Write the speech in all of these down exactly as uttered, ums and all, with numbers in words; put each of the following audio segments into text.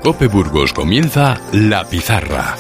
COPE Burgos comienza La Pizarra.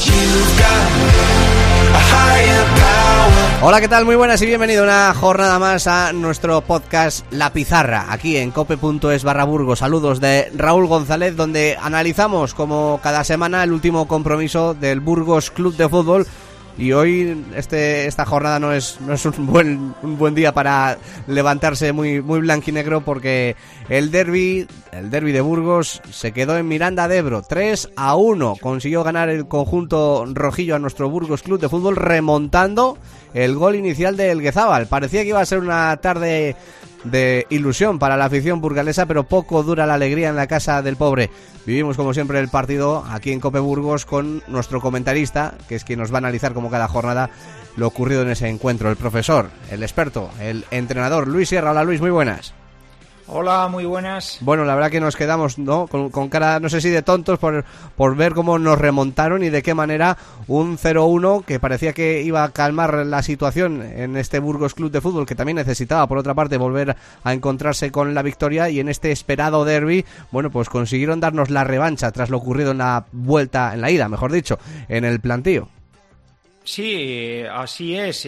Hola, ¿qué tal? Muy buenas y bienvenido una jornada más a nuestro podcast La Pizarra, aquí en cope.es barra Burgos. Saludos de Raúl González, donde analizamos como cada semana el último compromiso del Burgos Club de Fútbol. Y hoy este esta jornada no es no es un buen un buen día para levantarse muy muy blanquinegro, porque el derbi el derbi de Burgos se quedó en Miranda de Ebro. tres a uno consiguió ganar el conjunto rojillo a nuestro Burgos Club de Fútbol, remontando el gol inicial de Elguezábal. Parecía que iba a ser una tarde de ilusión para la afición burgalesa, pero poco dura la alegría en la casa del pobre. Vivimos como siempre el partido aquí en Cope Burgos con nuestro comentarista, que es quien nos va a analizar como cada jornada lo ocurrido en ese encuentro, el profesor, el experto, el entrenador Luis Sierra. Hola Luis, muy buenas. Hola, muy buenas. Bueno, la verdad que nos quedamos, ¿no?, con, con cara, no sé si de tontos, por, por ver cómo nos remontaron y de qué manera un cero uno que parecía que iba a calmar la situación en este Burgos Club de Fútbol, que también necesitaba, por otra parte, volver a encontrarse con la victoria, y en este esperado derbi, bueno, pues consiguieron darnos la revancha tras lo ocurrido en la vuelta, en la ida, mejor dicho, en el plantío. Sí, así es.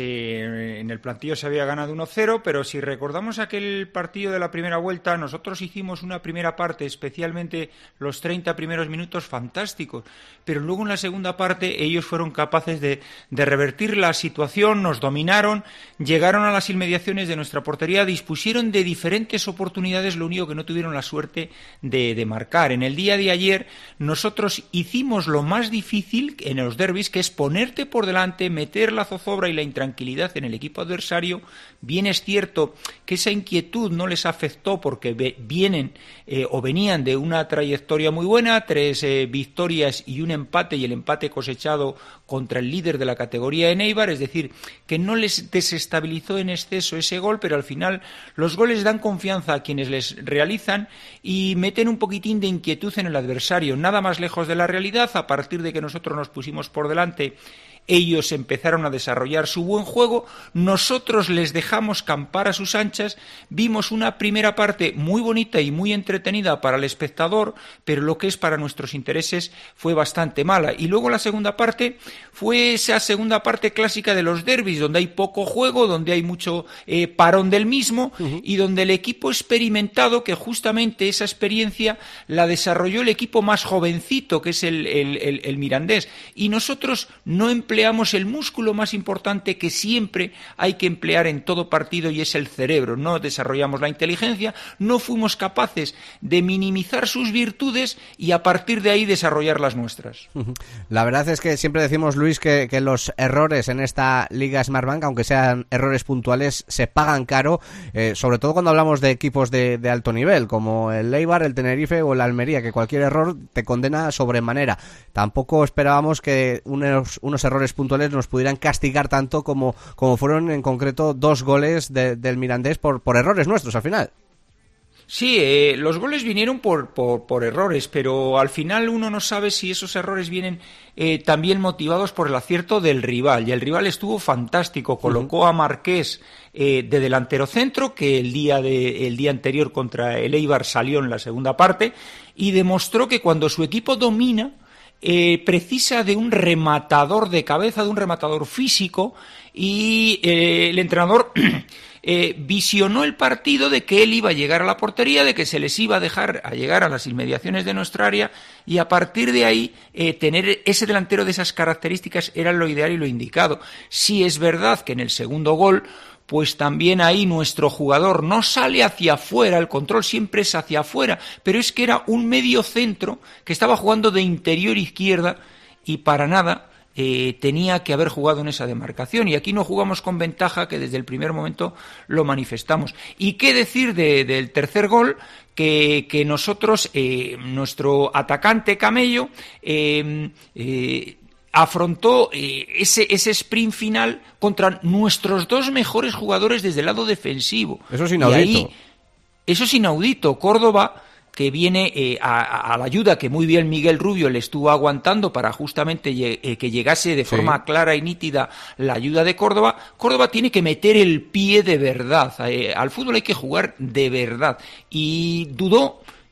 En el plantío se había ganado uno cero, pero si recordamos aquel partido de la primera vuelta, nosotros hicimos una primera parte, especialmente los treinta primeros minutos, fantásticos, pero luego en la segunda parte ellos fueron capaces de, de revertir la situación, nos dominaron, llegaron a las inmediaciones de nuestra portería, dispusieron de diferentes oportunidades, lo único que no tuvieron la suerte de, de marcar. En el día de ayer nosotros hicimos lo más difícil en los derbis, que es ponerte por delante, meter la zozobra y la intranquilidad en el equipo adversario. Bien es cierto que esa inquietud no les afectó, porque vienen eh, o venían de una trayectoria muy buena, tres eh, victorias y un empate, y el empate cosechado contra el líder de la categoría en Eibar, es decir, que no les desestabilizó en exceso ese gol, pero al final los goles dan confianza a quienes les realizan y meten un poquitín de inquietud en el adversario. Nada más lejos de la realidad. A partir de que nosotros nos pusimos por delante, ellos empezaron a desarrollar su buen juego, nosotros les dejamos campar a sus anchas, vimos una primera parte muy bonita y muy entretenida para el espectador, pero lo que es para nuestros intereses fue bastante mala. Y luego la segunda parte fue esa segunda parte clásica de los derbis, donde hay poco juego, donde hay mucho eh, parón del mismo, uh-huh. y donde el equipo experimentado, que justamente esa experiencia la desarrolló el equipo más jovencito, que es el, el, el, el Mirandés, y nosotros no empleamos Empleamos el músculo más importante que siempre hay que emplear en todo partido, y es el cerebro. No desarrollamos la inteligencia, no fuimos capaces de minimizar sus virtudes y a partir de ahí desarrollar las nuestras. La verdad es que siempre decimos, Luis, que, que los errores en esta Liga Smartbank, aunque sean errores puntuales, se pagan caro, eh, sobre todo cuando hablamos de equipos de, de alto nivel, como el Eibar, el Tenerife o el Almería, que cualquier error te condena sobremanera. Tampoco esperábamos que unos, unos errores puntuales nos pudieran castigar tanto como, como fueron en concreto dos goles de, del Mirandés por, por errores nuestros al final. Sí, eh, los goles vinieron por, por, por errores, pero al final uno no sabe si esos errores vienen eh, también motivados por el acierto del rival, y el rival estuvo fantástico, colocó a Marqués eh, de delantero centro, que el día, de, el día anterior contra el Eibar salió en la segunda parte, y demostró que cuando su equipo domina, Eh, precisa de un rematador de cabeza, de un rematador físico, y eh, el entrenador eh, visionó el partido de que él iba a llegar a la portería, de que se les iba a dejar a llegar a las inmediaciones de nuestra área, y a partir de ahí eh, tener ese delantero de esas características era lo ideal y lo indicado. Sí es verdad que en el segundo gol, pues también ahí nuestro jugador no sale hacia afuera, el control siempre es hacia afuera, pero es que era un medio centro que estaba jugando de interior izquierda y para nada eh, tenía que haber jugado en esa demarcación, y aquí no jugamos con ventaja, que desde el primer momento lo manifestamos. ¿Y qué decir de, del tercer gol? Que, que nosotros, eh, nuestro atacante Camello, eh, eh, afrontó eh, ese, ese sprint final contra nuestros dos mejores jugadores desde el lado defensivo. Eso es inaudito. Y ahí, eso es inaudito. Córdoba, que viene eh, a, a la ayuda que muy bien Miguel Rubio le estuvo aguantando para justamente eh, que llegase de forma sí. clara y nítida la ayuda de Córdoba. Córdoba tiene que meter el pie de verdad. Eh, al fútbol hay que jugar de verdad. Y dudó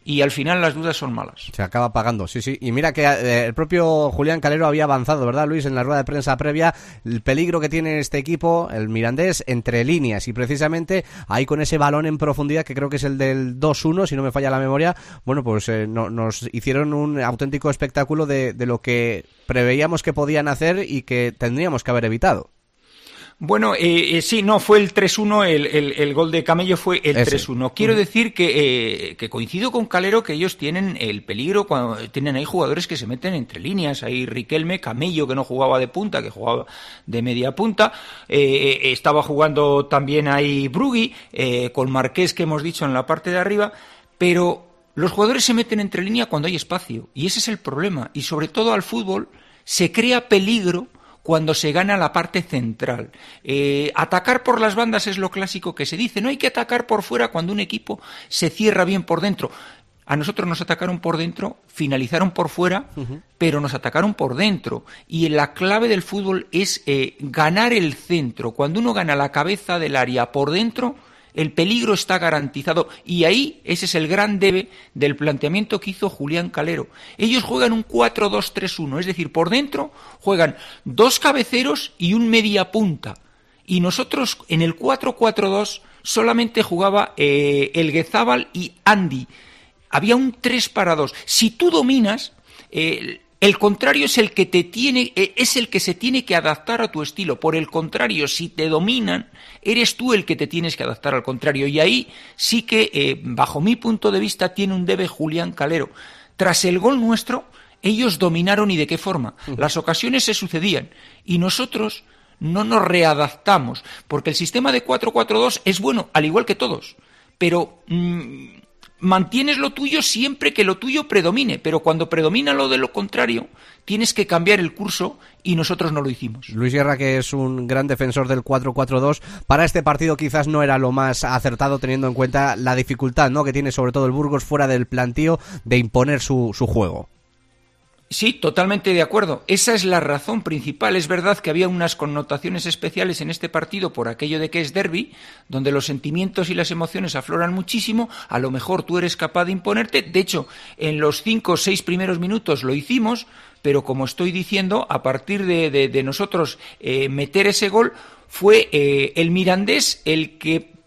y al final las dudas son malas. Se acaba pagando, sí, sí. Y mira que eh, el propio Julián Calero había avanzado, ¿verdad, Luis? En la rueda de prensa previa, el peligro que tiene este equipo, el Mirandés, entre líneas, y precisamente ahí con ese balón en profundidad, que creo que es el del dos uno, si no me falla la memoria, bueno, pues eh, no, nos hicieron un auténtico espectáculo de, de lo que preveíamos que podían hacer y que tendríamos que haber evitado. Bueno, eh, eh, sí, no, fue el tres uno, el, el, el gol de Camello fue el Ese. tres uno. Quiero uh-huh. decir que, eh, que coincido con Calero que ellos tienen el peligro, cuando tienen ahí jugadores que se meten entre líneas, ahí Riquelme, Camello que no jugaba de punta, que jugaba de media punta, eh, estaba jugando también ahí Brugui, eh, con Marqués que hemos dicho en la parte de arriba, pero los jugadores se meten entre líneas cuando hay espacio, y ese es el problema, y sobre todo al fútbol se crea peligro cuando se gana la parte central. Eh, atacar por las bandas es lo clásico que se dice. No hay que atacar por fuera cuando un equipo se cierra bien por dentro. A nosotros nos atacaron por dentro, finalizaron por fuera, uh-huh. pero nos atacaron por dentro. Y la clave del fútbol es eh, ganar el centro. Cuando uno gana la cabeza del área por dentro, el peligro está garantizado, y ahí ese es el gran debe del planteamiento que hizo Julián Calero. Ellos juegan un cuatro dos tres uno, es decir, por dentro juegan dos cabeceros y un media punta, y nosotros en el cuatro cuatro dos solamente jugaba eh, el Guezábal y Andy. Había un tres para dos. Si tú dominas, eh, el contrario es el que te tiene, es el que se tiene que adaptar a tu estilo. Por el contrario, si te dominan, eres tú el que te tienes que adaptar al contrario. Y ahí sí que, eh, bajo mi punto de vista, tiene un debe Julián Calero. Tras el gol nuestro, ellos dominaron, ¿y de qué forma? Las ocasiones se sucedían y nosotros no nos readaptamos, porque el sistema de cuatro cuatro dos es bueno, al igual que todos, pero Mmm, mantienes lo tuyo siempre que lo tuyo predomine, pero cuando predomina lo de lo contrario, tienes que cambiar el curso, y nosotros no lo hicimos. Luis Guerra, que es un gran defensor del cuatro cuatro dos, para este partido quizás no era lo más acertado, teniendo en cuenta la dificultad, ¿no?, que tiene sobre todo el Burgos fuera del plantío de imponer su, su juego. Sí, totalmente de acuerdo. Esa es la razón principal. Es verdad que había unas connotaciones especiales en este partido por aquello de que es derbi, donde los sentimientos y las emociones afloran muchísimo. A lo mejor tú eres capaz de imponerte. De hecho, en los cinco o seis primeros minutos lo hicimos, pero como estoy diciendo, a partir de, de, de nosotros eh, meter ese gol, fue eh, el Mirandés el que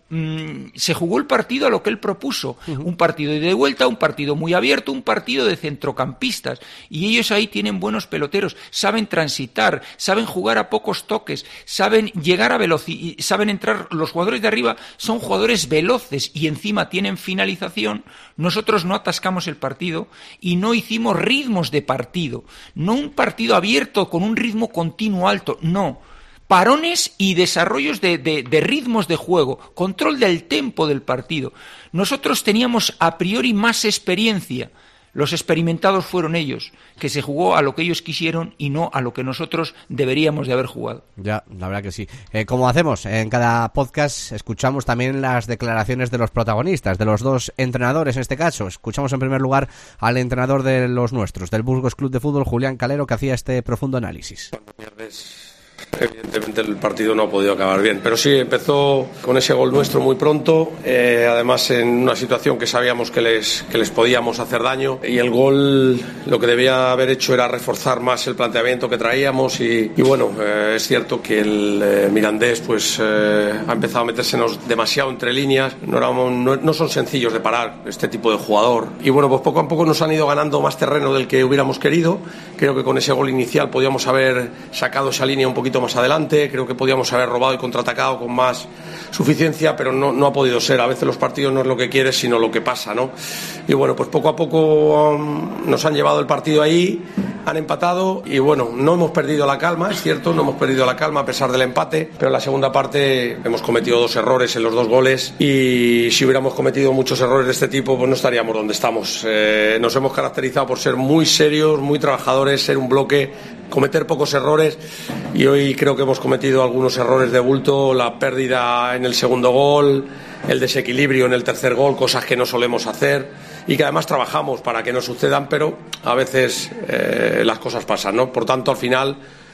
se jugó el partido a lo que él propuso, uh-huh. un partido de vuelta, un partido muy abierto, un partido de centrocampistas, y ellos ahí tienen buenos peloteros, saben transitar, saben jugar a pocos toques, saben llegar a velocidad, saben entrar. Los jugadores de arriba son jugadores veloces y encima tienen finalización. Nosotros no atascamos el partido y no hicimos ritmos de partido, no un partido abierto con un ritmo continuo alto, no. Parones y desarrollos de, de, de ritmos de juego, control del tempo del partido. Nosotros teníamos a priori más experiencia. Los experimentados fueron ellos, que se jugó a lo que ellos quisieron y no a lo que nosotros deberíamos de haber jugado. Ya, la verdad que sí. Eh, como hacemos en cada podcast, escuchamos también las declaraciones de los protagonistas, de los dos entrenadores en este caso. Escuchamos en primer lugar al entrenador de los nuestros, del Burgos Club de Fútbol, Julián Calero, que hacía este profundo análisis. Evidentemente el partido no ha podido acabar bien, pero sí empezó con ese gol nuestro muy pronto, eh, además en una situación que sabíamos que les, que les podíamos hacer daño, y el gol lo que debía haber hecho era reforzar más el planteamiento que traíamos, y, y bueno, eh, es cierto que el eh, Mirandés pues eh, ha empezado a metérsenos demasiado entre líneas, no, éramos, no, no son sencillos de parar este tipo de jugador, y bueno, pues poco a poco nos han ido ganando más terreno del que hubiéramos querido. Creo que con ese gol inicial podíamos haber sacado esa línea un poquito más adelante, creo que podíamos haber robado y contraatacado con más suficiencia, pero no, no ha podido ser. A veces los partidos no es lo que quieres, sino lo que pasa, ¿no? Y bueno, pues poco a poco um, nos han llevado el partido ahí, han empatado, y bueno, no hemos perdido la calma, es cierto, no hemos perdido la calma a pesar del empate, pero en la segunda parte hemos cometido dos errores en los dos goles, y si hubiéramos cometido muchos errores de este tipo, pues no estaríamos donde estamos. Eh, nos hemos caracterizado por ser muy serios, muy trabajadores, ser un bloque, cometer pocos errores, y hoy creo que hemos cometido algunos errores de bulto, la pérdida en el segundo gol, el desequilibrio en el tercer gol, cosas que no solemos hacer y que además trabajamos para que no sucedan, pero a veces eh, las cosas pasan, ¿no? Por tanto, al final,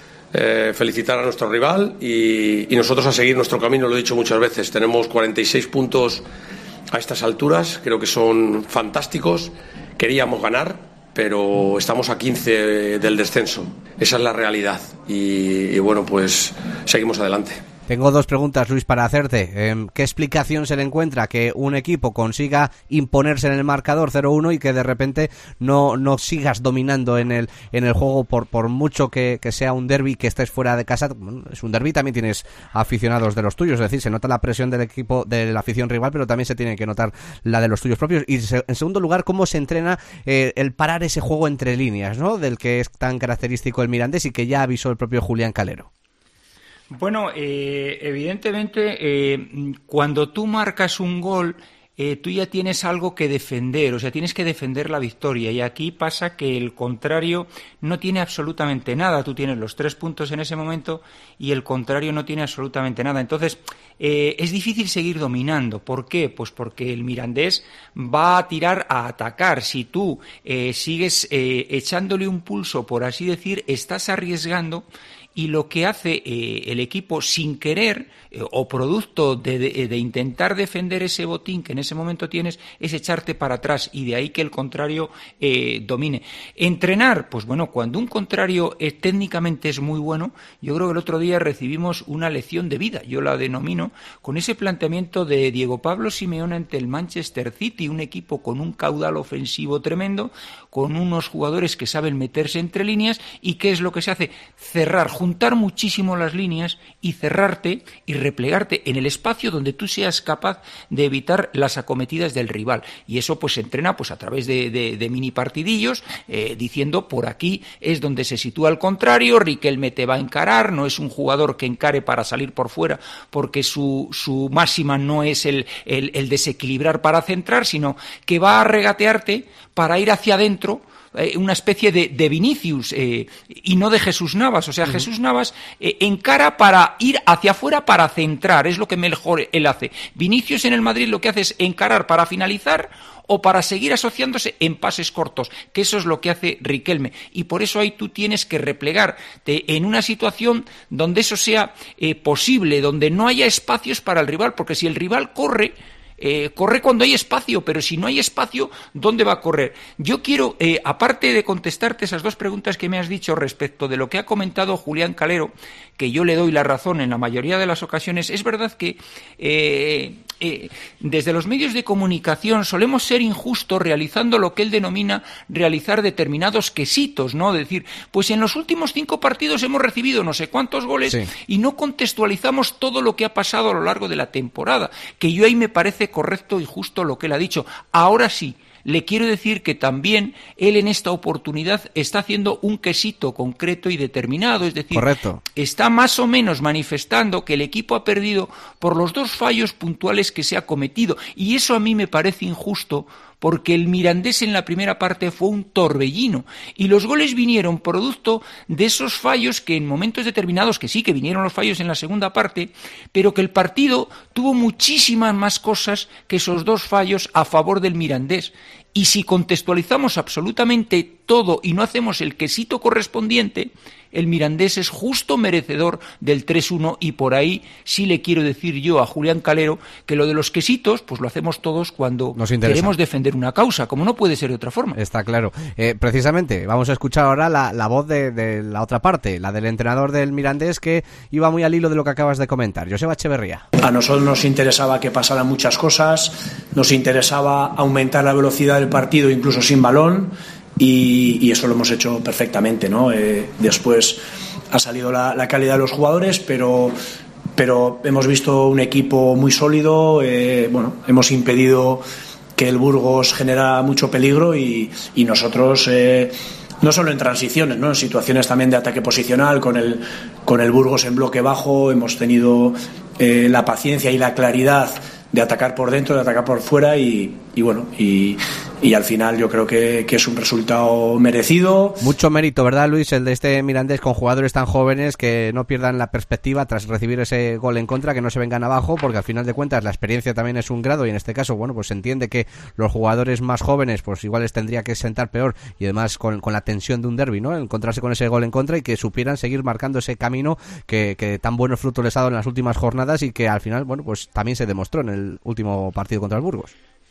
eh, felicitar a nuestro rival y, y nosotros a seguir nuestro camino. Lo he dicho muchas veces, tenemos cuarenta y seis puntos a estas alturas, creo que son fantásticos. Queríamos ganar, pero estamos a quince del descenso. Esa es la realidad y, y bueno, pues seguimos adelante. Tengo dos preguntas, Luis, para hacerte. Eh, ¿Qué explicación se le encuentra que un equipo consiga imponerse en el marcador cero uno y que de repente no, no sigas dominando en el en el juego por por mucho que, que sea un derbi, que estés fuera de casa? Bueno, es un derbi, también tienes aficionados de los tuyos, es decir, se nota la presión del equipo, de la afición rival, pero también se tiene que notar la de los tuyos propios. Y se, en segundo lugar, ¿cómo se entrena eh, el parar ese juego entre líneas, ¿no?, del que es tan característico el Mirandés y que ya avisó el propio Julián Calero? Bueno, eh, evidentemente, eh, cuando tú marcas un gol, eh, tú ya tienes algo que defender, o sea, tienes que defender la victoria, y aquí pasa que el contrario no tiene absolutamente nada. Tú tienes los tres puntos en ese momento y el contrario no tiene absolutamente nada. Entonces, eh, es difícil seguir dominando. ¿Por qué? Pues porque el Mirandés va a tirar a atacar. Si tú eh, sigues eh, echándole un pulso, por así decir, estás arriesgando. Y lo que hace eh, el equipo sin querer eh, o producto de, de, de intentar defender ese botín que en ese momento tienes es echarte para atrás, y de ahí que el contrario eh, domine. Entrenar, pues bueno, cuando un contrario eh, técnicamente es muy bueno, yo creo que el otro día recibimos una lección de vida, yo la denomino, con ese planteamiento de Diego Pablo Simeone ante el Manchester City, un equipo con un caudal ofensivo tremendo, con unos jugadores que saben meterse entre líneas. ¿Y qué es lo que se hace? Cerrar, juntar muchísimo las líneas y cerrarte y replegarte en el espacio donde tú seas capaz de evitar las acometidas del rival. Y eso pues se entrena pues a través de, de, de mini partidillos, eh, diciendo por aquí es donde se sitúa el contrario, Riquelme te va a encarar, no es un jugador que encare para salir por fuera, porque su, su máxima no es el, el, el desequilibrar para centrar, sino que va a regatearte para ir hacia adentro, una especie de, de Vinicius eh, y no de Jesús Navas. O sea, uh-huh. Jesús Navas eh, encara para ir hacia afuera para centrar, es lo que mejor él hace. Vinicius en el Madrid lo que hace es encarar para finalizar o para seguir asociándose en pases cortos, que eso es lo que hace Riquelme. Y por eso ahí tú tienes que replegarte en una situación donde eso sea eh, posible, donde no haya espacios para el rival, porque si el rival corre, Eh, corre cuando hay espacio, pero si no hay espacio, ¿dónde va a correr? Yo quiero, eh, aparte de contestarte esas dos preguntas que me has dicho respecto de lo que ha comentado Julián Calero, que yo le doy la razón en la mayoría de las ocasiones, es verdad que eh, eh, desde los medios de comunicación solemos ser injustos realizando lo que él denomina realizar determinados quesitos, ¿no? De decir, pues en los últimos cinco partidos hemos recibido no sé cuántos goles, sí, y no contextualizamos todo lo que ha pasado a lo largo de la temporada, que yo ahí me parece correcto y justo lo que él ha dicho. Ahora sí, le quiero decir que también él en esta oportunidad está haciendo un quesito concreto y determinado, es decir, correcto, está más o menos manifestando que el equipo ha perdido por los dos fallos puntuales que se ha cometido, y eso a mí me parece injusto, porque el Mirandés en la primera parte fue un torbellino y los goles vinieron producto de esos fallos que en momentos determinados, que sí que vinieron los fallos en la segunda parte, pero que el partido tuvo muchísimas más cosas que esos dos fallos a favor del Mirandés. Y si contextualizamos absolutamente todo y no hacemos el quesito correspondiente, el Mirandés es justo merecedor del tres uno, y por ahí sí le quiero decir yo a Julián Calero que lo de los quesitos pues lo hacemos todos cuando queremos defender una causa, como no puede ser de otra forma. Está claro. Eh, precisamente vamos a escuchar ahora la, la voz de, de la otra parte, la del entrenador del Mirandés, que iba muy al hilo de lo que acabas de comentar, Joseba Echeverría. A nosotros nos interesaba que pasaran muchas cosas, nos interesaba aumentar la velocidad del partido incluso sin balón, y, y eso lo hemos hecho perfectamente, ¿no? Eh, después ha salido la, la calidad de los jugadores, pero pero hemos visto un equipo muy sólido. Eh, bueno, hemos impedido que el Burgos genera mucho peligro, y, y nosotros eh, no solo en transiciones, ¿no?, en situaciones también de ataque posicional con el con el Burgos en bloque bajo hemos tenido eh, la paciencia y la claridad de atacar por dentro, de atacar por fuera, y, y bueno, y y al final yo creo que, que es un resultado merecido. Mucho mérito, ¿verdad, Luis? El de este Mirandés con jugadores tan jóvenes que no pierdan la perspectiva tras recibir ese gol en contra, que no se vengan abajo, porque al final de cuentas la experiencia también es un grado, y en este caso, bueno, pues se entiende que los jugadores más jóvenes pues igual les tendría que sentar peor, y además con, con la tensión de un derbi, ¿no? Encontrarse con ese gol en contra y que supieran seguir marcando ese camino que, que tan buenos frutos les ha dado en las últimas jornadas y que al final, bueno, pues también se demostró en el último partido contra el Burgos.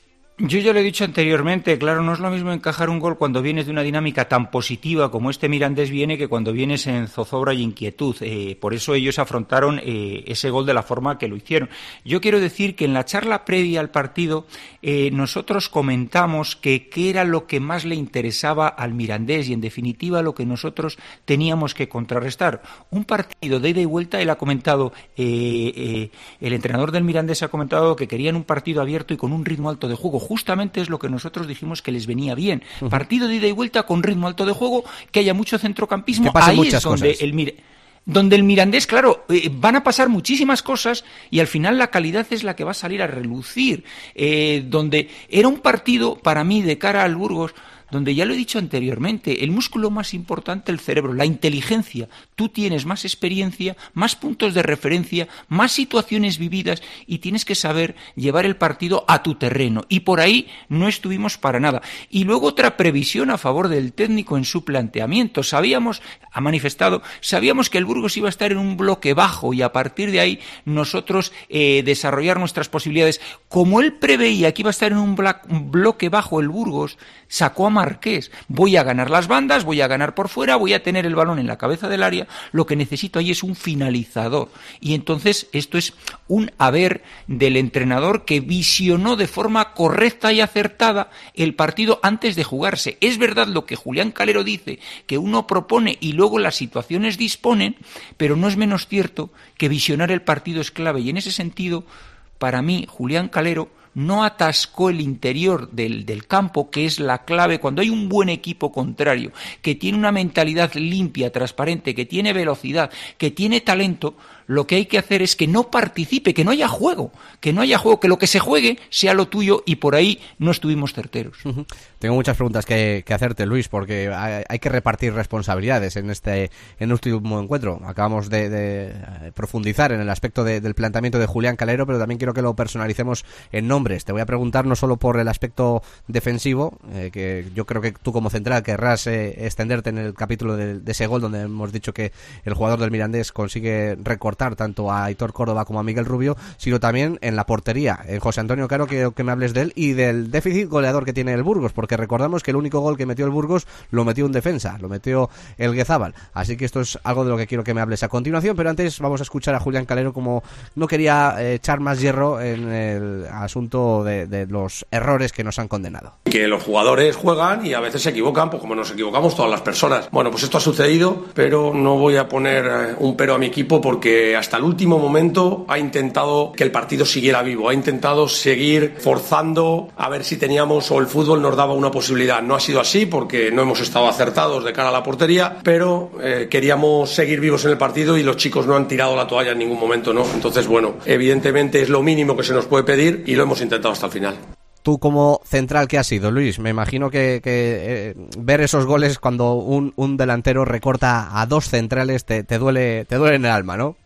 Yo ya lo he dicho anteriormente, claro, no es lo mismo encajar un gol cuando vienes de una dinámica tan positiva como este Mirandés viene que cuando vienes en zozobra y inquietud. Eh, por eso ellos afrontaron eh, ese gol de la forma que lo hicieron. Yo quiero decir que en la charla previa al partido eh, nosotros comentamos que qué era lo que más le interesaba al Mirandés y en definitiva lo que nosotros teníamos que contrarrestar. Un partido de ida y vuelta, él ha comentado, eh, eh, el entrenador del Mirandés ha comentado que querían un partido abierto y con un ritmo alto de juego. Justamente es lo que nosotros dijimos que les venía bien. Uh-huh. Partido de ida y vuelta con ritmo alto de juego, que haya mucho centrocampismo. Ahí es donde cosas. el Mir- donde el Mirandés, claro, eh, van a pasar muchísimas cosas y al final la calidad es la que va a salir a relucir. Eh, donde era un partido para mí de cara al Burgos, donde ya lo he dicho anteriormente, el músculo más importante, el cerebro, la inteligencia. Tú tienes más experiencia, más puntos de referencia, más situaciones vividas y tienes que saber llevar el partido a tu terreno. Y por ahí no estuvimos para nada. Y luego otra previsión a favor del técnico en su planteamiento. Sabíamos, ha manifestado, sabíamos que el Burgos iba a estar en un bloque bajo y a partir de ahí nosotros eh, desarrollar nuestras posibilidades. Como él preveía que iba a estar en un, bla- un bloque bajo el Burgos, sacó a Marqués. Voy a ganar las bandas, voy a ganar por fuera, voy a tener el balón en la cabeza del área, lo que necesito ahí es un finalizador. Y entonces esto es un haber del entrenador que visionó de forma correcta y acertada el partido antes de jugarse. Es verdad lo que Julián Calero dice, que uno propone y luego las situaciones disponen, pero no es menos cierto que visionar el partido es clave. Y en ese sentido, para mí, Julián Calero no atascó el interior del, del campo, que es la clave. Cuando hay un buen equipo contrario, que tiene una mentalidad limpia, transparente, que tiene velocidad, que tiene talento, lo que hay que hacer es que no participe, que no haya juego, que no haya juego, que lo que se juegue sea lo tuyo, y por ahí no estuvimos certeros. Uh-huh. Tengo muchas preguntas que, que hacerte, Luis, porque hay, hay que repartir responsabilidades en este en este último encuentro. Acabamos de, de profundizar en el aspecto de, del planteamiento de Julián Calero, pero también quiero que lo personalicemos en nombres. Te voy a preguntar no solo por el aspecto defensivo, eh, que yo creo que tú como central querrás eh, extenderte en el capítulo de, de ese gol donde hemos dicho que el jugador del Mirandés consigue recortar tanto a Aitor Córdoba como a Miguel Rubio, sino también en la portería. En José Antonio Caro, quiero que me hables de él y del déficit goleador que tiene el Burgos, porque recordamos que el único gol que metió el Burgos lo metió un defensa, lo metió el Guezábal. Así que esto es algo de lo que quiero que me hables a continuación, pero antes vamos a escuchar a Julián Calero, como no quería eh, echar más hierro en el asunto de, de los errores que nos han condenado. Que los jugadores juegan y a veces se equivocan, pues como nos equivocamos todas las personas. Bueno, pues esto ha sucedido, pero no voy a poner un pero a mi equipo, porque hasta el último momento ha intentado que el partido siguiera vivo, ha intentado seguir forzando a ver si teníamos o el fútbol nos daba una posibilidad. No ha sido así porque no hemos estado acertados de cara a la portería, pero eh, queríamos seguir vivos en el partido y los chicos no han tirado la toalla en ningún momento, ¿no? Entonces, bueno, evidentemente es lo mínimo que se nos puede pedir y lo hemos intentado hasta el final. Tú como central que has sido, Luis, me imagino que, que eh, ver esos goles cuando un, un delantero recorta a dos centrales te, te duele te duele en el alma, ¿no?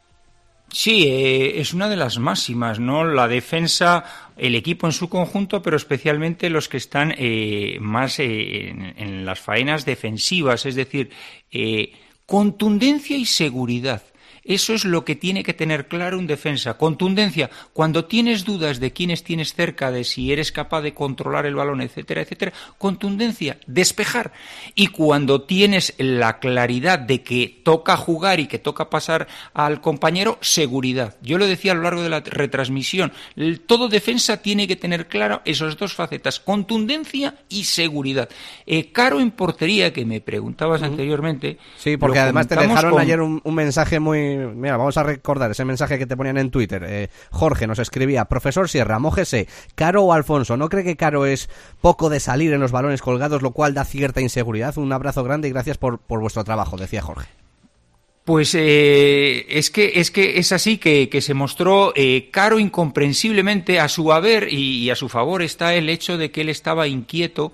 Sí, eh, es una de las máximas, ¿no? La defensa, el equipo en su conjunto, pero especialmente los que están eh, más eh, en, en las faenas defensivas, es decir, eh, contundencia y seguridad. Eso es lo que tiene que tener claro un defensa. Contundencia, cuando tienes dudas de quiénes tienes cerca, de si eres capaz de controlar el balón, etcétera, etcétera. Contundencia, despejar. Y cuando tienes la claridad de que toca jugar y que toca pasar al compañero, seguridad. Yo lo decía a lo largo de la retransmisión. Todo defensa tiene que tener claro esas dos facetas, contundencia y seguridad. Eh, Caro en portería, que me preguntabas uh-huh. anteriormente. Sí, porque además te dejaron con... ayer un, un mensaje muy... Mira, vamos a recordar ese mensaje que te ponían en Twitter. Eh, Jorge nos escribía: profesor Sierra, mójese, Caro o Alfonso. ¿No cree que Caro es poco de salir en los balones colgados, lo cual da cierta inseguridad? Un abrazo grande y gracias por, por vuestro trabajo, decía Jorge. Pues eh, es que es que es así que, que se mostró eh, Caro incomprensiblemente. A su haber y, y a su favor está el hecho de que él estaba inquieto,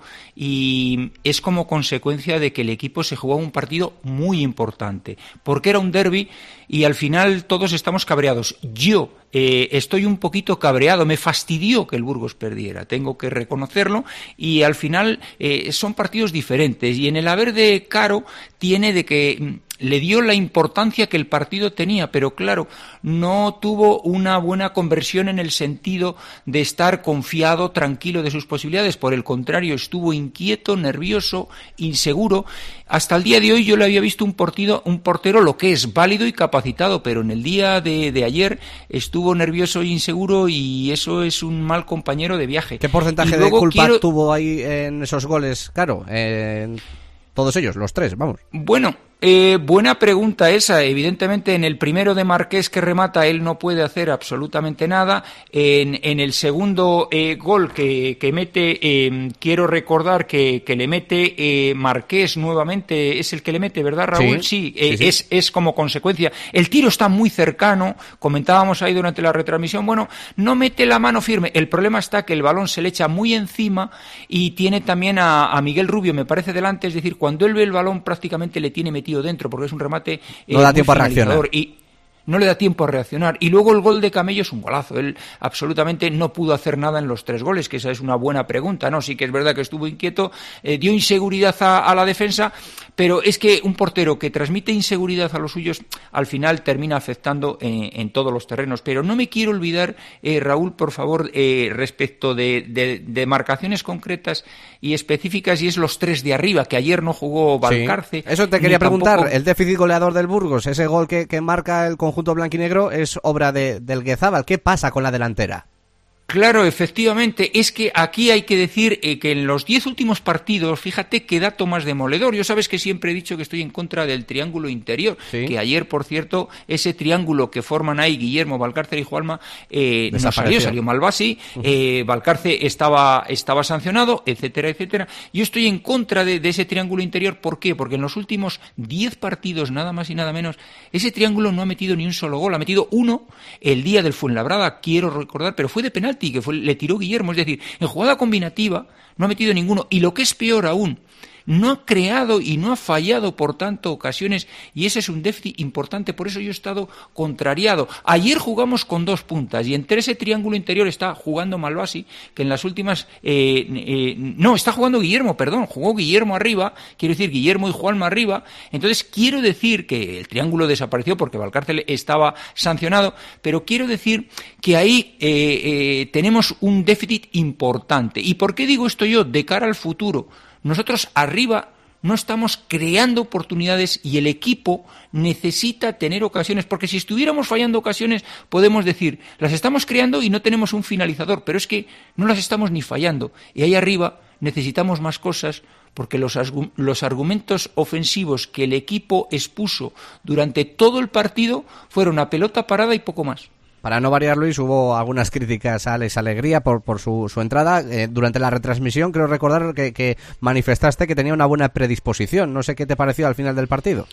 y es como consecuencia de que el equipo se jugaba un partido muy importante, porque era un derbi y al final todos estamos cabreados. Yo eh, estoy un poquito cabreado, me fastidió que el Burgos perdiera, tengo que reconocerlo, y al final eh, son partidos diferentes, y en el haber de Caro tiene de que le dio la importancia que el partido tenía, pero claro, no tuvo una buena conversión en el sentido de estar confiado, tranquilo de sus posibilidades. Por el contrario, estuvo inquieto, nervioso, inseguro. Hasta el día de hoy yo le había visto un, portido, un portero lo que es, válido y capacitado, pero en el día de, de ayer estuvo nervioso e inseguro, y eso es un mal compañero de viaje. ¿Qué porcentaje de culpa quiero... tuvo ahí en esos goles, Caro? En todos ellos, los tres, vamos. Bueno... Eh, buena pregunta esa. Evidentemente en el primero de Marqués que remata él no puede hacer absolutamente nada. En, en el segundo eh, gol que, que mete, eh, quiero recordar que, que le mete eh, Marqués nuevamente, es el que le mete, ¿verdad, Raúl? Sí, sí, eh, sí, sí. Es, es como consecuencia. El tiro está muy cercano, comentábamos ahí durante la retransmisión, bueno, no mete la mano firme. El problema está que el balón se le echa muy encima, y tiene también a, a Miguel Rubio, me parece, delante, es decir, cuando él ve el balón prácticamente le tiene metido dentro, porque es un remate eh, no da tiempo a reaccionar y no le da tiempo a reaccionar. Y luego el gol de Camello es un golazo. Él absolutamente no pudo hacer nada en los tres goles, que esa es una buena pregunta, ¿no? Sí que es verdad que estuvo inquieto, eh, dio inseguridad a, a la defensa, pero es que un portero que transmite inseguridad a los suyos al final termina afectando en, en todos los terrenos. Pero no me quiero olvidar, eh, Raúl, por favor, eh, respecto de, de, de marcaciones concretas y específicas, y es los tres de arriba, que ayer no jugó Valcarce. Sí. Eso te quería preguntar, tampoco... el déficit goleador del Burgos, ese gol que, que marca el conjunto blanquinegro es obra de, del Guezábal. ¿Qué pasa con la delantera? Claro, efectivamente, es que aquí hay que decir eh, que en los diez últimos partidos, fíjate qué dato más demoledor. Yo sabes que siempre he dicho que estoy en contra del triángulo interior, sí. Que ayer, por cierto, ese triángulo que forman ahí Guillermo, Valcarce y Juanma, eh, no salió, salió Malvasi, uh-huh. eh, Valcarce estaba, estaba sancionado, etcétera, etcétera. Yo estoy en contra de, de ese triángulo interior. ¿Por qué? Porque en los últimos diez partidos, nada más y nada menos, ese triángulo no ha metido ni un solo gol. Ha metido uno el día del Fuenlabrada, quiero recordar, pero fue de penal, que fue, le tiró Guillermo, es decir, en jugada combinativa no ha metido ninguno, y lo que es peor aún, no ha creado y no ha fallado, por tanto, ocasiones, y ese es un déficit importante. Por eso yo he estado contrariado. Ayer jugamos con dos puntas, y entre ese triángulo interior está jugando Malvasi, que en las últimas eh, eh, no, está jugando Guillermo, perdón, jugó Guillermo arriba, quiero decir Guillermo y Juanma arriba. Entonces quiero decir que el triángulo desapareció porque Valcárcel estaba sancionado, pero quiero decir que ahí eh, eh, tenemos un déficit importante. ¿Y por qué digo esto yo? De cara al futuro, nosotros arriba no estamos creando oportunidades, y el equipo necesita tener ocasiones, porque si estuviéramos fallando ocasiones podemos decir, las estamos creando y no tenemos un finalizador, pero es que no las estamos ni fallando, y ahí arriba necesitamos más cosas, porque los, los argumentos ofensivos que el equipo expuso durante todo el partido fueron a pelota parada y poco más. Para no variar, Luis, hubo algunas críticas a Alex Alegría por, por su, su entrada. Eh, durante la retransmisión creo recordar que, que manifestaste que tenía una buena predisposición. No sé qué te pareció al final del partido.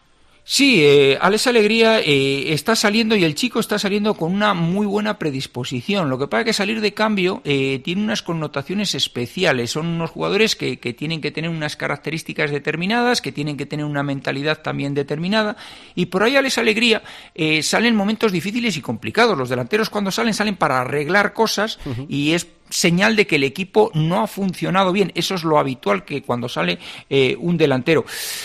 Sí, eh, Alex Alegría eh, está saliendo, y el chico está saliendo con una muy buena predisposición. Lo que pasa es que salir de cambio eh, tiene unas connotaciones especiales. Son unos jugadores que, que tienen que tener unas características determinadas, que tienen que tener una mentalidad también determinada, y por ahí Alex Alegría eh, salen momentos difíciles y complicados. Los delanteros cuando salen, salen para arreglar cosas, uh-huh. y es señal de que el equipo no ha funcionado bien. Eso es lo habitual que cuando sale eh, un delantero.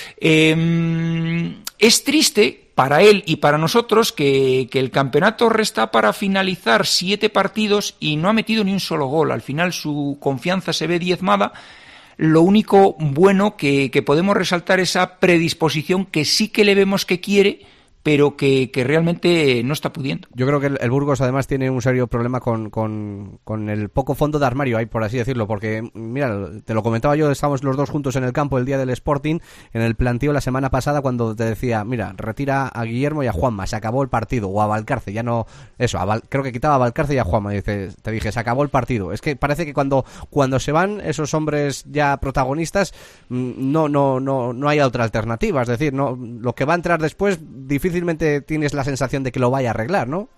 Eh, es triste para él y para nosotros que, que el campeonato resta para finalizar siete partidos y no ha metido ni un solo gol. Al final su confianza se ve diezmada. Lo único bueno que, que podemos resaltar es esa predisposición que sí que le vemos que quiere, pero que, que realmente no está pudiendo. Yo creo que el, el Burgos además tiene un serio problema con, con, con el poco fondo de armario, hay por así decirlo, porque mira, te lo comentaba yo, estábamos los dos juntos en el campo el día del Sporting, en el planteo la semana pasada cuando te decía, mira, retira a Guillermo y a Juanma, se acabó el partido, o a Valcarce, ya no, eso, a Val, creo que quitaba a Valcarce y a Juanma, dice, te dije, se acabó el partido. Es que parece que cuando, cuando se van esos hombres ya protagonistas, no, no, no, no hay otra alternativa, es decir, no, lo que va a entrar después difícilmente tienes la sensación de que lo vaya a arreglar, ¿no?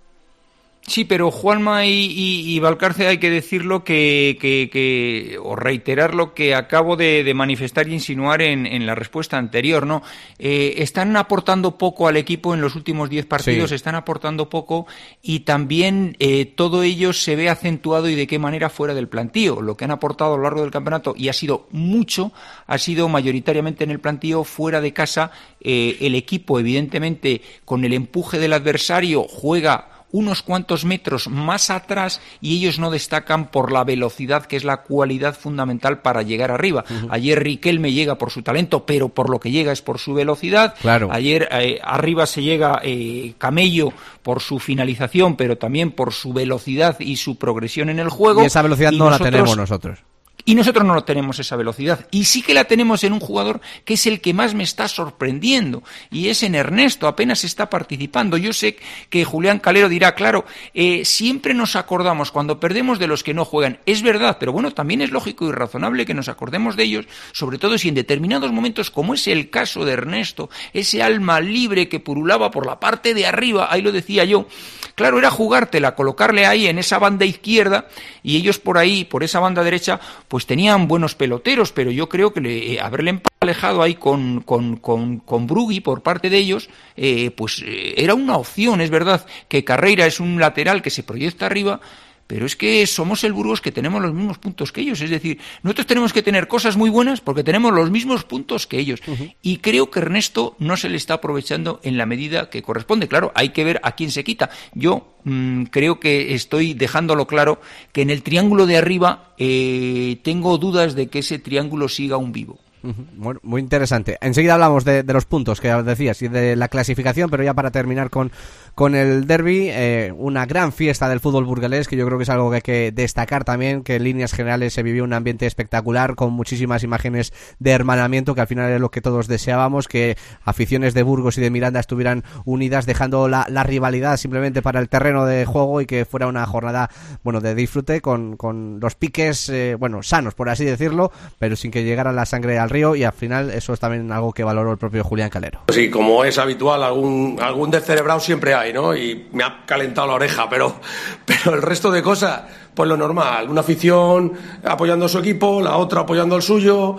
Sí, pero Juanma y, y, y Valcarce hay que decirlo que, que, que o reiterar lo que acabo de, de manifestar y insinuar en, en la respuesta anterior, ¿no? Eh, están aportando poco al equipo en los últimos diez partidos, sí. Están aportando poco y también eh, todo ello se ve acentuado y de qué manera fuera del plantío. Lo que han aportado a lo largo del campeonato, y ha sido mucho, ha sido mayoritariamente en el plantío, fuera de casa. Eh, el equipo, evidentemente, con el empuje del adversario, juega unos cuantos metros más atrás y ellos no destacan por la velocidad, que es la cualidad fundamental para llegar arriba. Uh-huh. Ayer Riquelme llega por su talento, pero por lo que llega es por su velocidad. Claro. Ayer eh, arriba se llega eh, Camello por su finalización, pero también por su velocidad y su progresión en el juego. Y esa velocidad y no nosotros, la tenemos nosotros. Y nosotros no tenemos esa velocidad. Y sí que la tenemos en un jugador que es el que más me está sorprendiendo. Y es en Ernesto, apenas está participando. Yo sé que Julián Calero dirá, claro, eh, siempre nos acordamos cuando perdemos de los que no juegan. Es verdad, pero bueno, también es lógico y razonable que nos acordemos de ellos, sobre todo si en determinados momentos, como es el caso de Ernesto, ese alma libre que purulaba por la parte de arriba, ahí lo decía yo, claro, era jugártela, colocarle ahí en esa banda izquierda y ellos por ahí, por esa banda derecha, pues tenían buenos peloteros, pero yo creo que le, eh, haberle emparejado ahí con, con, con, con Brugui por parte de ellos, eh, pues eh, era una opción. Es verdad que Carreira es un lateral que se proyecta arriba, pero es que somos el Burgos que tenemos los mismos puntos que ellos. Es decir, nosotros tenemos que tener cosas muy buenas porque tenemos los mismos puntos que ellos. Uh-huh. Y creo que Ernesto no se le está aprovechando en la medida que corresponde. Claro, hay que ver a quién se quita. Yo mmm, creo que estoy dejándolo claro que en el triángulo de arriba eh, tengo dudas de que ese triángulo siga aún vivo. Muy, muy interesante. Enseguida hablamos de, de los puntos que decías y de la clasificación, pero ya para terminar con, con el derbi, eh, una gran fiesta del fútbol burgalés, que yo creo que es algo que hay que destacar también, que en líneas generales se vivió un ambiente espectacular con muchísimas imágenes de hermanamiento, que al final es lo que todos deseábamos, que aficiones de Burgos y de Miranda estuvieran unidas, dejando la, la rivalidad simplemente para el terreno de juego y que fuera una jornada, bueno, de disfrute con, con los piques, eh, bueno, sanos por así decirlo, pero sin que llegara la sangre al río, y al final eso es también algo que valoró el propio Julián Calero. Sí, como es habitual, algún, algún descerebrado siempre hay, ¿no? Y me ha calentado la oreja, pero, pero el resto de cosas, pues lo normal, una afición apoyando a su equipo, la otra apoyando al suyo,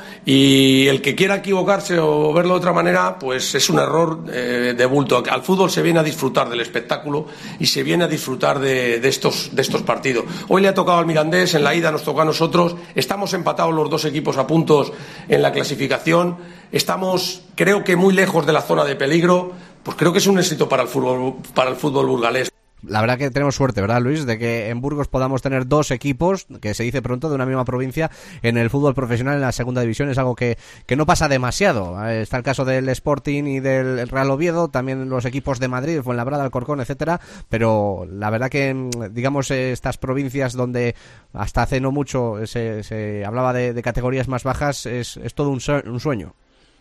y el que quiera equivocarse o verlo de otra manera, pues es un error eh, de bulto. Al fútbol se viene a disfrutar del espectáculo y se viene a disfrutar de, de, estos, de estos partidos. Hoy le ha tocado al Mirandés, en la ida nos tocó a nosotros, estamos empatados los dos equipos a puntos en la clasificación, estamos creo que muy lejos de la zona de peligro, pues creo que es un éxito para el fútbol, para el fútbol burgalés. La verdad que tenemos suerte, ¿verdad, Luis? De que en Burgos podamos tener dos equipos, que se dice pronto, de una misma provincia en el fútbol profesional en la segunda división. Es algo que, que no pasa demasiado. Está el caso del Sporting y del Real Oviedo, también los equipos de Madrid, Fuenlabrada, Alcorcón, etcétera. Pero la verdad que, digamos, estas provincias donde hasta hace no mucho se, se hablaba de, de categorías más bajas, es, es todo un, un sueño.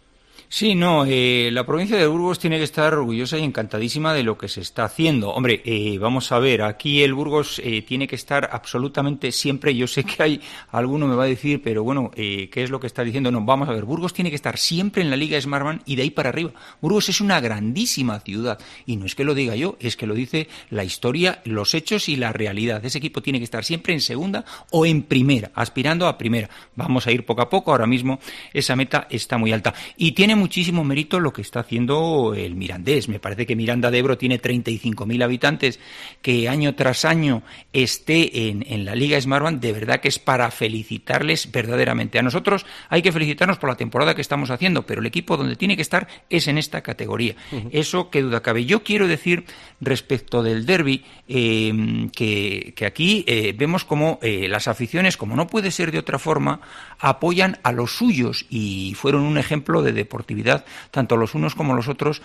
Sí, no, eh, la provincia de Burgos tiene que estar orgullosa y encantadísima de lo que se está haciendo. Hombre, eh, vamos a ver, aquí el Burgos eh, tiene que estar absolutamente siempre, yo sé que hay, alguno me va a decir, pero bueno, eh, ¿qué es lo que está diciendo? No, vamos a ver, Burgos tiene que estar siempre en la Liga Smartbank y de ahí para arriba. Burgos es una grandísima ciudad y no es que lo diga yo, es que lo dice la historia, los hechos y la realidad. Ese equipo tiene que estar siempre en segunda o en primera, aspirando a primera. Vamos a ir poco a poco, ahora mismo esa meta está muy alta y tiene muchísimo mérito lo que está haciendo el Mirandés. Me parece que Miranda de Ebro tiene treinta y cinco mil habitantes, que año tras año esté en, en la Liga Smartbank, de verdad que es para felicitarles verdaderamente. A nosotros hay que felicitarnos por la temporada que estamos haciendo, pero el equipo donde tiene que estar es en esta categoría. Uh-huh. Eso qué duda cabe. Yo quiero decir respecto del derbi eh, que, que aquí eh, vemos como eh, las aficiones, como no puede ser de otra forma, apoyan a los suyos y fueron un ejemplo de deportividad, tanto los unos como los otros.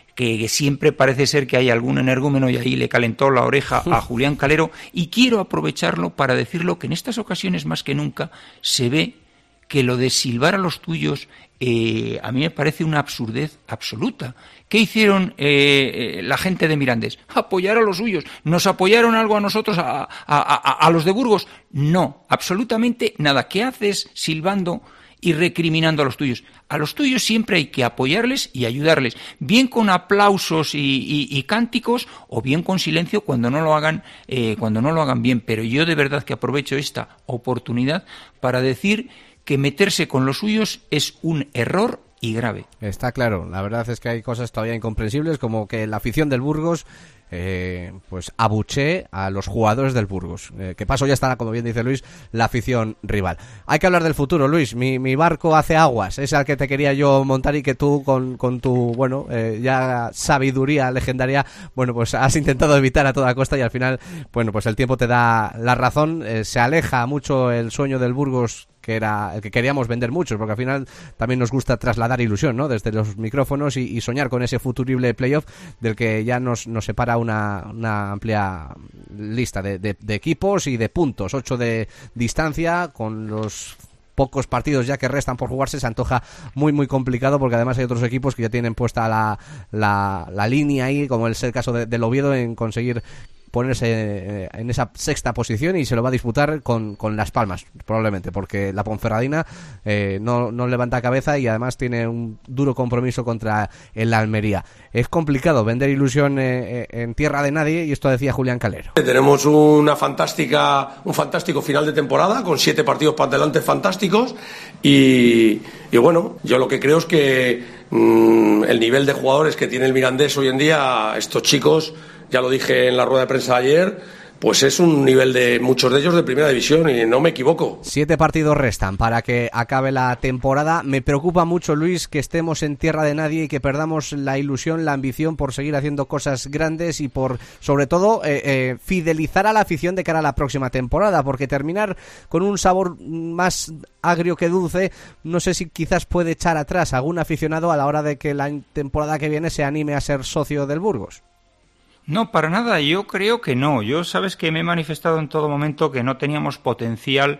que siempre parece ser que hay algún energúmeno y ahí le calentó la oreja a Julián Calero, y quiero aprovecharlo para decirlo que en estas ocasiones más que nunca se ve que lo de silbar a los tuyos eh, a mí me parece una absurdez absoluta. ¿Qué hicieron eh, la gente de Mirandés? Apoyar a los suyos. ¿Nos apoyaron algo a nosotros, a, a, a, a los de Burgos? No, absolutamente nada. ¿Qué haces silbando y recriminando a los tuyos? A los tuyos siempre hay que apoyarles y ayudarles, bien con aplausos y, y, y cánticos, o bien con silencio cuando no lo hagan, eh, cuando no lo hagan bien. Pero yo de verdad que aprovecho esta oportunidad para decir que meterse con los suyos es un error y grave. Está claro, la verdad es que hay cosas todavía incomprensibles, como que la afición del Burgos eh, pues abuché a los jugadores del Burgos. Eh, que paso ya estará, como bien dice Luis, la afición rival. Hay que hablar del futuro, Luis. Mi, mi barco hace aguas, es al que te quería yo montar y que tú con, con tu, bueno, eh, ya sabiduría legendaria, bueno, pues has intentado evitar a toda costa y al final, bueno, pues el tiempo te da la razón. Eh, se aleja mucho el sueño del Burgos, que era el que queríamos vender muchos, porque al final también nos gusta trasladar ilusión, ¿no?, desde los micrófonos y, y soñar con ese futurible playoff del que ya nos, nos separa una, una amplia lista de, de, de equipos y de puntos, ocho de distancia. Con los pocos partidos ya que restan por jugarse se antoja muy muy complicado, porque además hay otros equipos que ya tienen puesta la, la, la línea ahí, como es el caso de, del Oviedo, en conseguir ponerse en esa sexta posición, y se lo va a disputar con, con Las Palmas, probablemente, porque la Ponferradina eh, no, no levanta cabeza y además tiene un duro compromiso contra el Almería. Es complicado vender ilusión eh, en tierra de nadie, y esto decía Julián Calero. Tenemos una fantástica, un fantástico final de temporada, con siete partidos para adelante fantásticos, y, y bueno, yo lo que creo es que mmm, el nivel de jugadores que tiene el Mirandés hoy en día, estos chicos, ya lo dije en la rueda de prensa ayer, pues es un nivel de muchos de ellos de primera división, y no me equivoco. Siete partidos restan para que acabe la temporada. Me preocupa mucho, Luis, que estemos en tierra de nadie y que perdamos la ilusión, la ambición por seguir haciendo cosas grandes y por, sobre todo, eh, eh, fidelizar a la afición de cara a la próxima temporada, porque terminar con un sabor más agrio que dulce, no sé si quizás puede echar atrás a algún aficionado a la hora de que la temporada que viene se anime a ser socio del Burgos. No, para nada, yo creo que no. Yo sabes que me he manifestado en todo momento que no teníamos potencial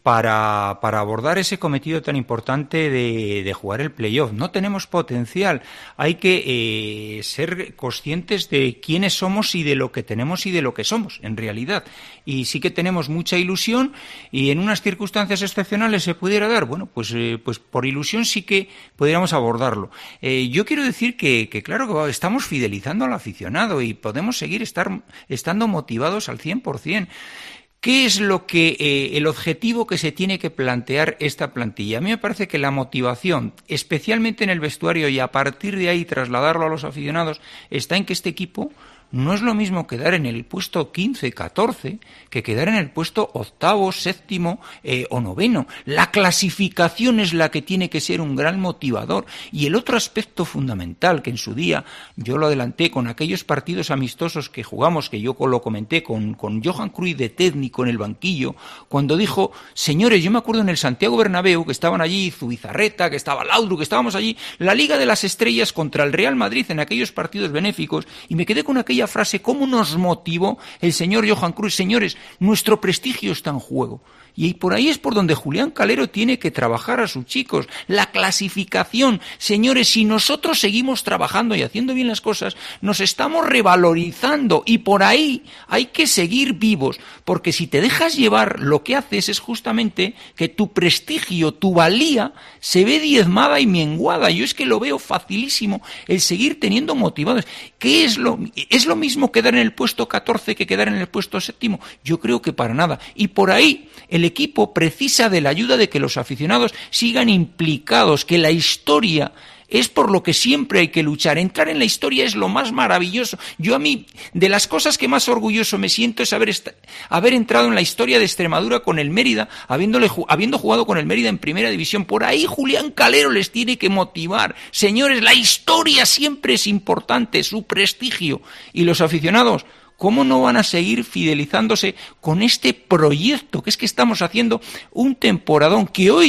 para, para abordar ese cometido tan importante de, de jugar el playoff. No tenemos potencial. Hay que eh, ser conscientes de quiénes somos y de lo que tenemos y de lo que somos, en realidad. Y sí que tenemos mucha ilusión, y en unas circunstancias excepcionales se pudiera dar, bueno, pues, eh, pues por ilusión sí que pudiéramos abordarlo. Eh, yo quiero decir que, que claro que estamos fidelizando al aficionado y podemos seguir estar, estando motivados al cien por ciento. ¿Qué es lo que eh, el objetivo que se tiene que plantear esta plantilla? A mí me parece que la motivación, especialmente en el vestuario, y a partir de ahí trasladarlo a los aficionados, está en que este equipo no es lo mismo quedar en el puesto quince, catorce, que quedar en el puesto octavo, séptimo eh, o noveno. La clasificación es la que tiene que ser un gran motivador. Y el otro aspecto fundamental, que en su día yo lo adelanté con aquellos partidos amistosos que jugamos, que yo lo comenté con, con Johan Cruyff de técnico en el banquillo, cuando dijo, señores, yo me acuerdo en el Santiago Bernabéu, que estaban allí Zubizarreta, que estaba Laudrup, que estábamos allí, la Liga de las Estrellas contra el Real Madrid en aquellos partidos benéficos, y me quedé con aquella frase, cómo nos motivó el señor Johan Cruyff. Señores, nuestro prestigio está en juego. Y por ahí es por donde Julián Calero tiene que trabajar a sus chicos. La clasificación. Señores, si nosotros seguimos trabajando y haciendo bien las cosas, nos estamos revalorizando, y por ahí hay que seguir vivos, porque si te dejas llevar, lo que haces es justamente que tu prestigio, tu valía, se ve diezmada y menguada. Yo es que lo veo facilísimo el seguir teniendo motivados. ¿Qué es lo, es lo mismo quedar en el puesto catorce que quedar en el puesto séptimo? Yo creo que para nada. Y por ahí el equipo precisa de la ayuda de que los aficionados sigan implicados, que la historia es por lo que siempre hay que luchar. Entrar en la historia es lo más maravilloso. Yo a mí, de las cosas que más orgulloso me siento es haber, est- haber entrado en la historia de Extremadura con el Mérida, habiéndole, habiendo jugado con el Mérida en primera división. Por ahí Julián Calero les tiene que motivar. Señores, la historia siempre es importante, su prestigio. Y los aficionados, ¿cómo no van a seguir fidelizándose con este proyecto? Que es que estamos haciendo un temporadón que hoy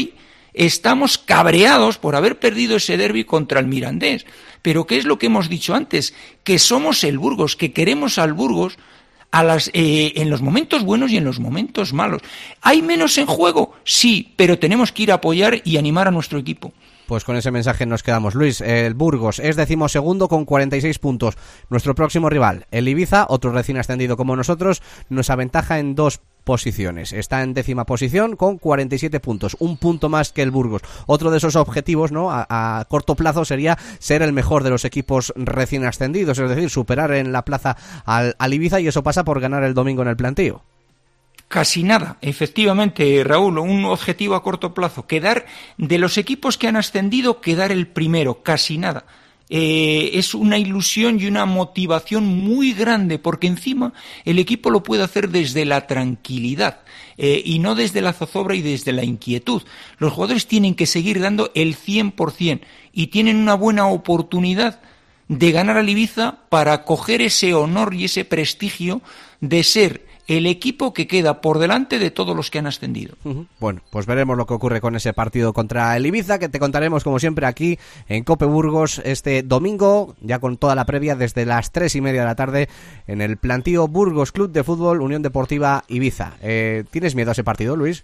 estamos cabreados por haber perdido ese derbi contra el Mirandés. Pero ¿qué es lo que hemos dicho antes? Que somos el Burgos, que queremos al Burgos a las, eh, en los momentos buenos y en los momentos malos. ¿Hay menos en juego? Sí, pero tenemos que ir a apoyar y animar a nuestro equipo. Pues con ese mensaje nos quedamos. Luis, el Burgos es decimosegundo con cuarenta y seis puntos. Nuestro próximo rival, el Ibiza, otro recién ascendido como nosotros, nos aventaja en dos posiciones. Está en décima posición con cuarenta y siete puntos, un punto más que el Burgos. Otro de esos objetivos, ¿no?, a, a corto plazo sería ser el mejor de los equipos recién ascendidos, es decir, superar en la plaza al, al Ibiza, y eso pasa por ganar el domingo en el Plantío. Casi nada, efectivamente, Raúl, un objetivo a corto plazo, quedar de los equipos que han ascendido, quedar el primero, casi nada. Eh, es una ilusión y una motivación muy grande, porque encima el equipo lo puede hacer desde la tranquilidad eh, y no desde la zozobra y desde la inquietud. Los jugadores tienen que seguir dando el cien por ciento y tienen una buena oportunidad de ganar al Ibiza para coger ese honor y ese prestigio de ser el equipo que queda por delante de todos los que han ascendido. Uh-huh. Bueno, pues veremos lo que ocurre con ese partido contra el Ibiza, que te contaremos como siempre aquí en Cope Burgos este domingo, ya con toda la previa desde las tres y media de la tarde en el Plantío Burgos Club de Fútbol Unión Deportiva Ibiza. Eh, ¿Tienes miedo a ese partido, Luis?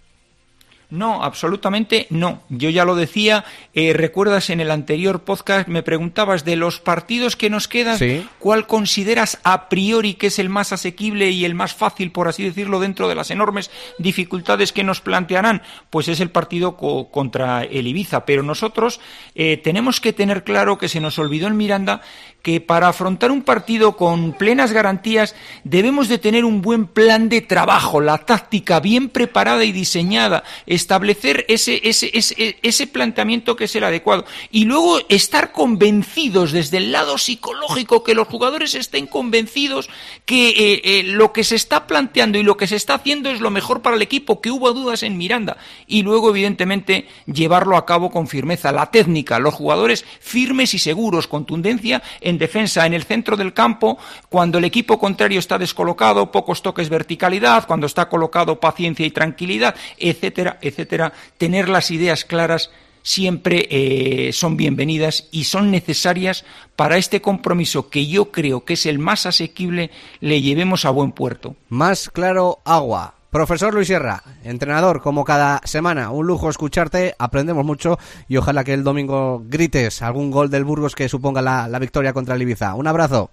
No, absolutamente no. Yo ya lo decía, eh, recuerdas en el anterior podcast, me preguntabas de los partidos que nos quedan, sí. ¿Cuál consideras a priori que es el más asequible y el más fácil, por así decirlo, dentro de las enormes dificultades que nos plantearán? Pues es el partido co- contra el Ibiza. Pero nosotros eh, tenemos que tener claro que se nos olvidó en Miranda que para afrontar un partido con plenas garantías debemos de tener un buen plan de trabajo, la táctica bien preparada y diseñada, establecer ese, ese, ese, ese planteamiento que es el adecuado y luego estar convencidos desde el lado psicológico, que los jugadores estén convencidos que eh, eh, lo que se está planteando y lo que se está haciendo es lo mejor para el equipo, que hubo dudas en Miranda, y luego evidentemente llevarlo a cabo con firmeza, la técnica, los jugadores firmes y seguros, contundencia en defensa, en el centro del campo, cuando el equipo contrario está descolocado, pocos toques, verticalidad, cuando está colocado, paciencia y tranquilidad, etcétera, etcétera. Tener las ideas claras siempre eh, son bienvenidas y son necesarias para este compromiso que yo creo que es el más asequible, le llevemos a buen puerto. Más claro agua. Profesor Luis Sierra, entrenador como cada semana, un lujo escucharte, aprendemos mucho y ojalá que el domingo grites algún gol del Burgos que suponga la, la victoria contra el Ibiza. Un abrazo.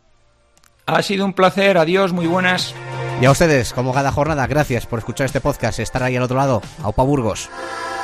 Ha sido un placer, adiós, muy buenas. Y a ustedes, como cada jornada, gracias por escuchar este podcast, estar ahí al otro lado. Aupa Burgos.